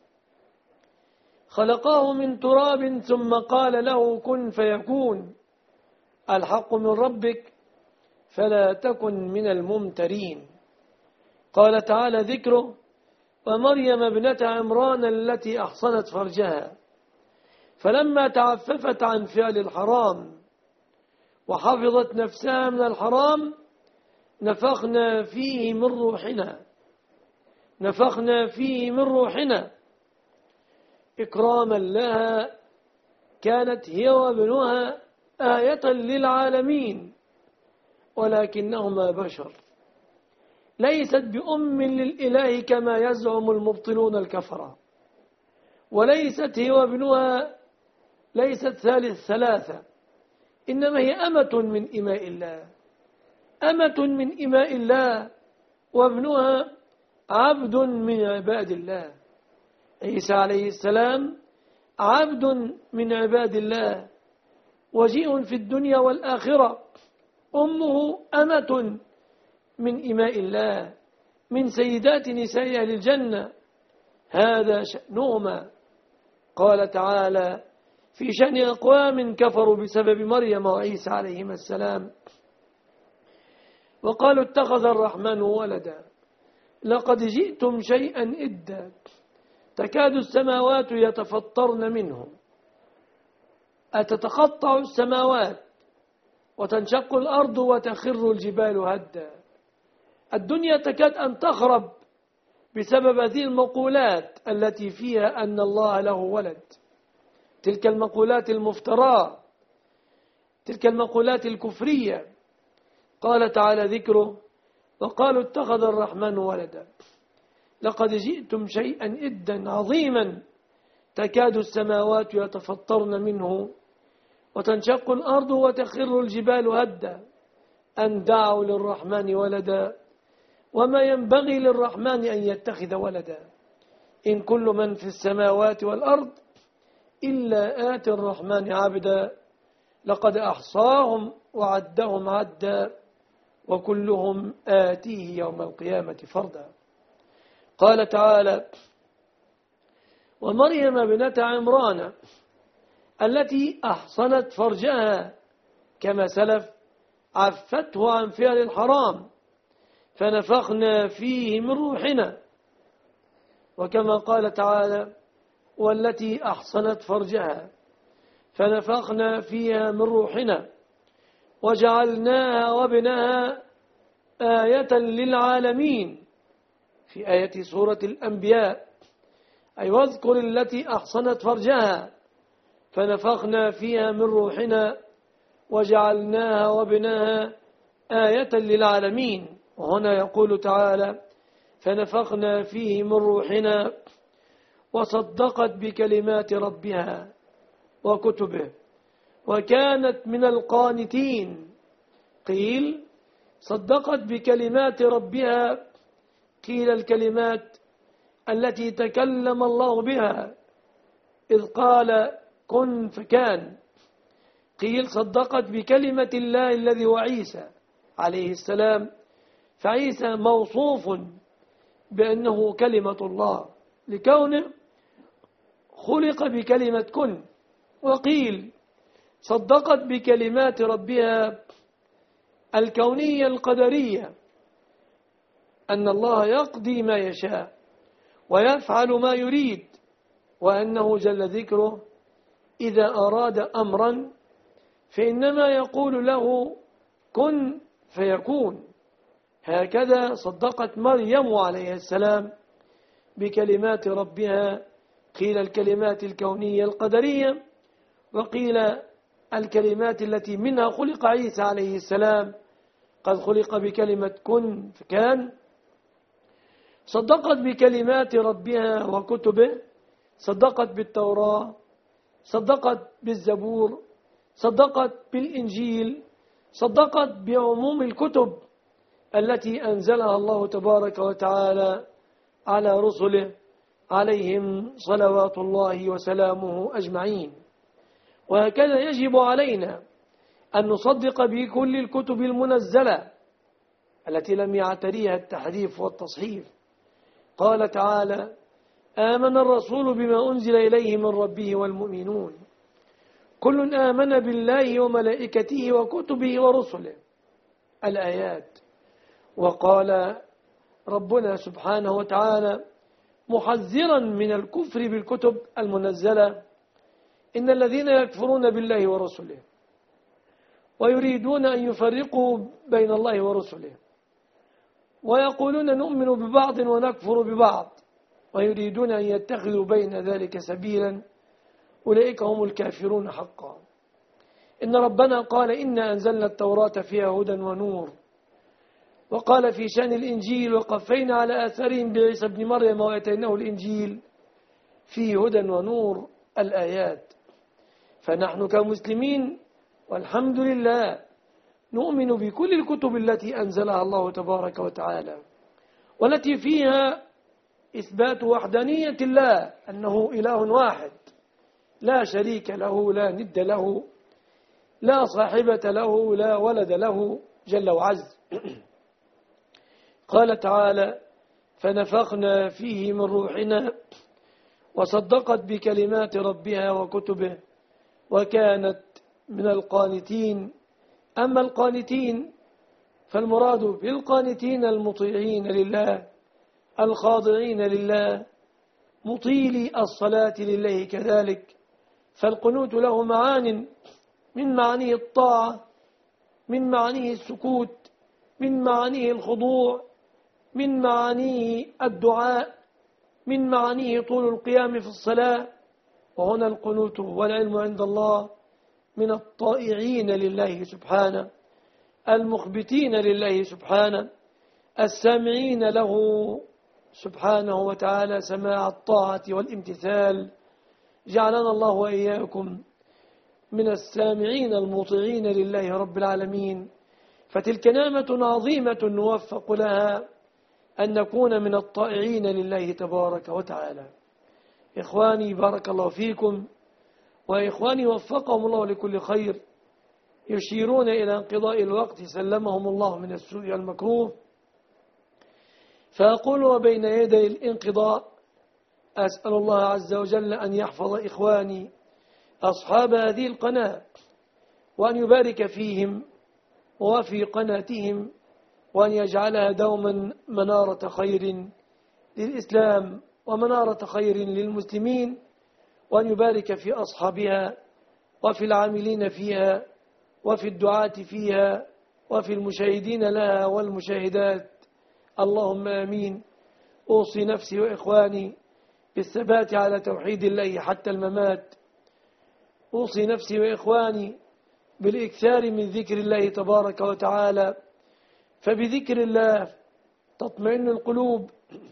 خلقاه من تراب ثم قال له كن فيكون. الحق من ربك فلا تكن من الممترين. قال تعالى ذكره: ومريم ابنة عمران التي أحصنت فرجها. فلما تعففت عن فعل الحرام وحفظت نفسها من الحرام نفخنا فيه من روحنا نفخنا فيه من روحنا إكراما لها، كانت هي وابنها آية للعالمين، ولكنهما بشر، ليست بأم للإله كما يزعم المبطلون الكفرة، وليست هي وابنها ليست ثالث ثلاثة، إنما هي أمة من إماء الله، أمة من إماء الله، وابنها عبد من عباد الله. عيسى عليه السلام عبد من عباد الله، وجيء في الدنيا والآخرة، أمه أمة من إماء الله، من سيدات نساء أهل الجنة، هذا شأنهما. قال تعالى في شأن أقوام كفروا بسبب مريم وعيسى عليهما السلام، وقالوا اتخذ الرحمن ولدا لقد جئتم شيئا إدا تكاد السماوات يتفطرن منه، أتتقطع السماوات وتنشق الأرض وتخر الجبال هدا. الدنيا تكاد أن تخرب بسبب هذه المقولات التي فيها أن الله له ولد، تلك المقولات المفتراة، تلك المقولات الكفرية. قال تعالى ذكره وقالوا اتخذ الرحمن ولدا لقد جئتم شيئا إدا عظيما تكاد السماوات يتفطرن منه وتنشق الأرض وتخر الجبال هدا أن دعوا للرحمن ولدا وما ينبغي للرحمن أن يتخذ ولدا إن كل من في السماوات والأرض إلا آتي الرحمن عبدا لقد أحصاهم وعدهم عدا وكلهم آتيه يوم القيامة فردا. قال تعالى ومريم ابنة عمران التي أحصنت فرجها كما سلف عفته عن فعل الحرام فنفخنا فيه من روحنا، وكما قال تعالى والتي أحصنت فرجها فنفخنا فيها من روحنا وجعلناها وابنها آية للعالمين في آية سورة الأنبياء، أي واذكر التي أحصنت فرجها فنفخنا فيها من روحنا وجعلناها وابنها آية للعالمين. وهنا يقول تعالى فنفخنا فيه من روحنا وصدقت بكلمات ربها وكتبه وكانت من القانتين. قيل صدقت بكلمات ربها، قيل الكلمات التي تكلم الله بها إذ قال كن فكان، قيل صدقت بكلمة الله الذي هو عيسى عليه السلام، فعيسى موصوف بأنه كلمة الله لكونه خلق بكلمة كن. وقيل صدقت بكلمات ربها الكونية القدرية أن الله يقضي ما يشاء ويفعل ما يريد، وأنه جل ذكره إذا أراد أمرا فإنما يقول له كن فيكون. هكذا صدقت مريم عليه السلام بكلمات ربها، قيل الكلمات الكونية القدرية، وقيل الكلمات التي منها خلق عيسى عليه السلام، قد خلق بكلمة كن فكان. صدقت بكلمات ربها وكتبه، صدقت بالتوراة، صدقت بالزبور، صدقت بالإنجيل، صدقت بعموم الكتب التي أنزلها الله تبارك وتعالى على رسله عليهم صلوات الله وسلامه أجمعين. وهكذا يجب علينا أن نصدق بكل الكتب المنزلة التي لم يعتريها التحريف والتصحيف. قال تعالى آمن الرسول بما أنزل إليه من ربه والمؤمنون كل آمن بالله وملائكته وكتبه ورسله الآيات. وقال ربنا سبحانه وتعالى محذرا من الكفر بالكتب المنزلة إن الذين يكفرون بالله ورسله ويريدون أن يفرقوا بين الله ورسله ويقولون نؤمن ببعض ونكفر ببعض ويريدون أن يتخذوا بين ذلك سبيلا أولئك هم الكافرون حقا. إن ربنا قال إنا أنزلنا التوراة فيها هدى ونور، وقال في شأن الإنجيل وقفينا على آثارهم بعيسى بن مريم وآتيناه الإنجيل فيه هدى ونور الآيات. فنحن كمسلمين والحمد لله نؤمن بكل الكتب التي أنزلها الله تبارك وتعالى، والتي فيها إثبات وحدانية الله أنه إله واحد لا شريك له لا ند له لا صاحبة له لا ولد له جل وعز. قال تعالى فنفخنا فيه من روحنا وصدقت بكلمات ربها وكتبه وكانت من القانتين. أما القانتين فالمراد بالقانتين المطيعين لله الخاضعين لله مطيلي الصلاة لله كذلك. فالقنوت له معان، من معانيه الطاعة، من معانيه السكوت، من معانيه الخضوع، من معانيه الدعاء، من معانيه طول القيام في الصلاة. وهنا القنوت والعلم عند الله من الطائعين لله سبحانه المخبتين لله سبحانه السامعين له سبحانه وتعالى سماع الطاعة والامتثال. جعلنا الله وإياكم من السامعين المطيعين لله رب العالمين. فتلك نعمة عظيمة نوفق لها أن نكون من الطائعين لله تبارك وتعالى. إخواني بارك الله فيكم، وإخواني وفقهم الله لكل خير، يشيرون إلى انقضاء الوقت سلمهم الله من السوء والمكروه. فأقول وبين يدي الانقضاء أسأل الله عز وجل أن يحفظ إخواني أصحاب هذه القناة، وأن يبارك فيهم وفي قناتهم، وأن يجعلها دوما منارة خير للإسلام ومنارة خير للمسلمين، وأن يبارك في أصحابها وفي العاملين فيها وفي الدعاة فيها وفي المشاهدين لها والمشاهدات. اللهم آمين. أوصي نفسي وإخواني بالثبات على توحيد الله حتى الممات. أوصي نفسي وإخواني بالإكثار من ذكر الله تبارك وتعالى، فبذكر الله تطمئن القلوب،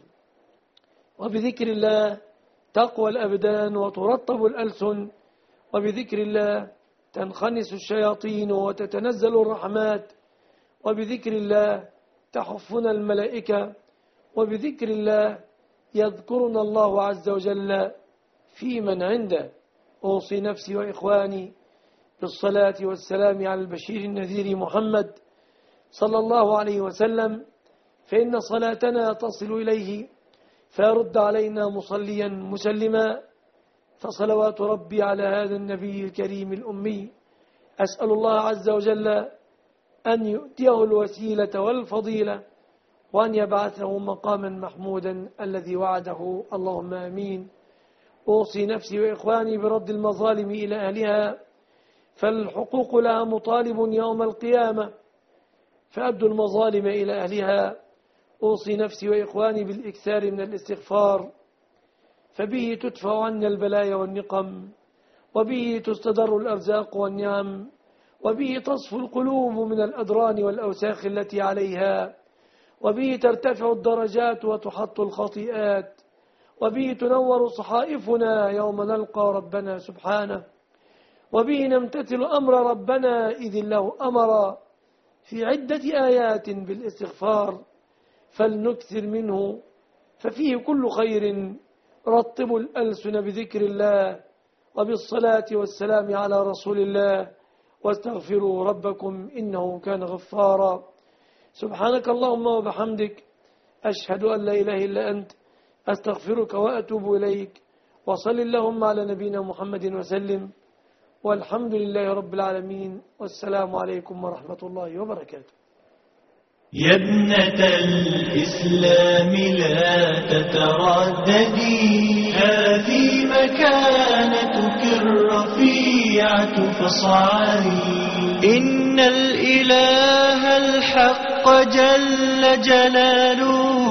وبذكر الله تقوى الأبدان وترطب الألسن، وبذكر الله تنخنس الشياطين وتتنزل الرحمات، وبذكر الله تحفنا الملائكة، وبذكر الله يذكرنا الله عز وجل في من عنده. أوصي نفسي وإخواني بالصلاة والسلام على البشير النذير محمد صلى الله عليه وسلم، فإن صلاتنا تصل إليه فيرد علينا مصليا مسلما. فصلوات ربي على هذا النبي الكريم الأمي. أسأل الله عز وجل أن يؤتيه الوسيلة والفضيلة، وأن يبعثه مقاما محمودا الذي وعده. اللهم آمين. أوصي نفسي وإخواني برد المظالم إلى أهلها، فالحقوق لها مطالب يوم القيامة، فأدوا المظالم إلى أهلها. أوصي نفسي وإخواني بالإكثار من الاستغفار، فبه تدفع عنا البلايا والنقم، وبه تستدر الأرزاق والنعم، وبه تصفو القلوب من الأدران والأوساخ التي عليها، وبه ترتفع الدرجات وتحط الخطيئات، وبه تنور صحائفنا يوم نلقى ربنا سبحانه، وبه نمتثل أمر ربنا إذ الله أمر في عدة آيات بالاستغفار، فلنكثر منه ففيه كل خير. رطبوا الألسن بذكر الله وبالصلاة والسلام على رسول الله، واستغفروا ربكم إنه كان غفارا. سبحانك اللهم وبحمدك، أشهد أن لا إله إلا أنت، أستغفرك وأتوب إليك. وصل اللهم على نبينا محمد وسلم، والحمد لله رب العالمين، والسلام عليكم ورحمة الله وبركاته. يا ابنة الإسلام لا تترددي، هذه مكانتك الرفيعة فاصعدي. إن الإله الحق جل جلاله